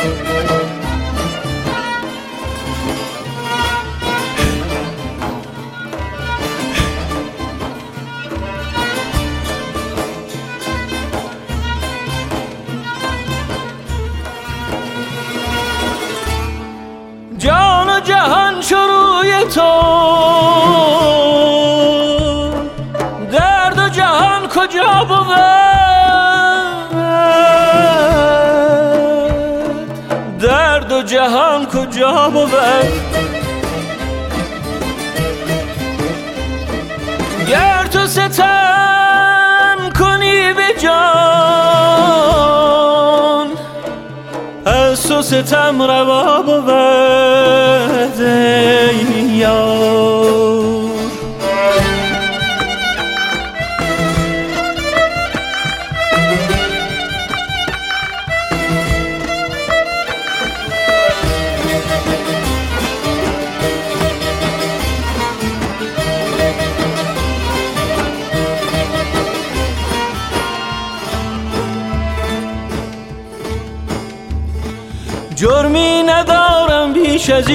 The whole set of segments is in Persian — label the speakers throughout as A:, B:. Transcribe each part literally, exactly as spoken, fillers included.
A: جان و جهان شروع تو، درد و جهان کجا بود؟ درد و جهان کجا بود؟ گر تو ستم کنی به جان، از تو ستم روا بود ای یار. جرمی ندارم بیش از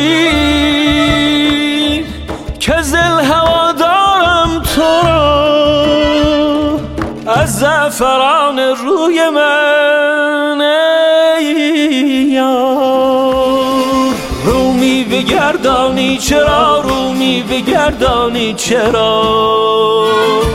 A: این که دل هوا دارم تو را، از زعفران روی من ای یار. رومی بگردانی چرا، رومی بگردانی چرا،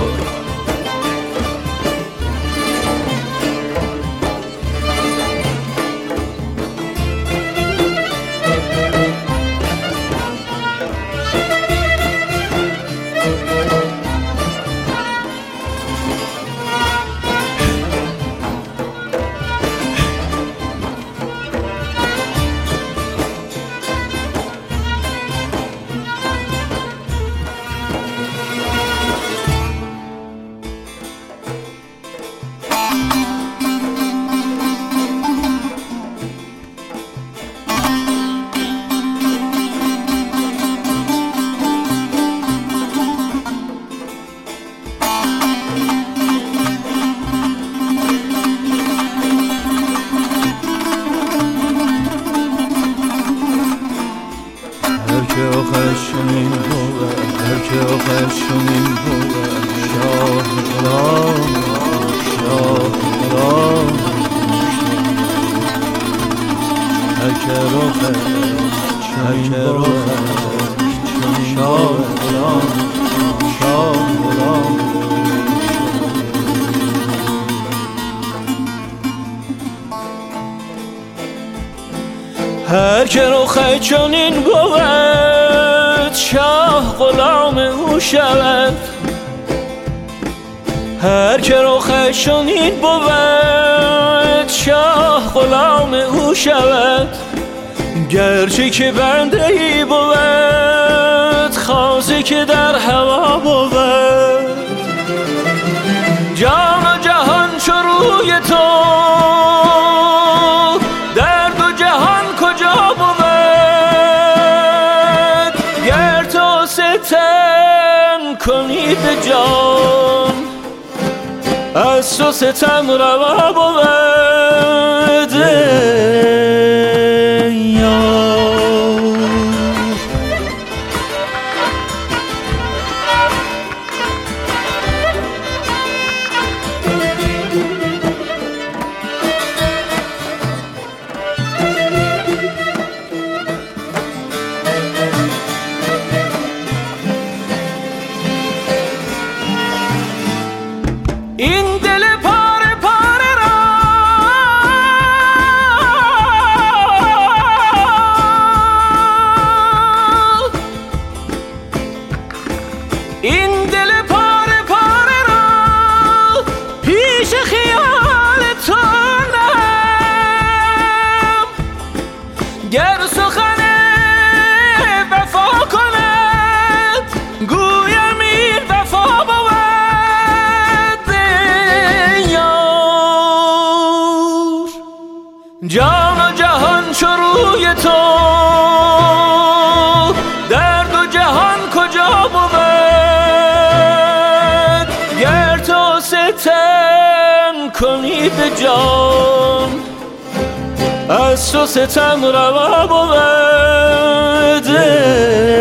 B: آخرشونین بود، هر که آخرشونین بود، شاه غلام شاه غلام، هر که آخرشونین بود، شاه غلام شاه غلام.
A: هر که رخ چنین بود، شاه غلام او شود. هر که رخ چنین بود، شاه غلام او شود. گرچه که بنده ای بود، خاصه که در هوا بود. جان و جهان چو روی تو، درد و جهان کجا بود؟ گر تو ستم کنی به جان، از تو ستم روا بود ای یار. این دل پاره پاره را، این دل پاره پاره را پیش خیال تو نهم. گر سخن وفا کند، گویم این وفا بود یار. جان و جهان چو روی تو، درد و جهان کجا بود؟ گر تو ستم کنی به جان، از تو ستم روا بود.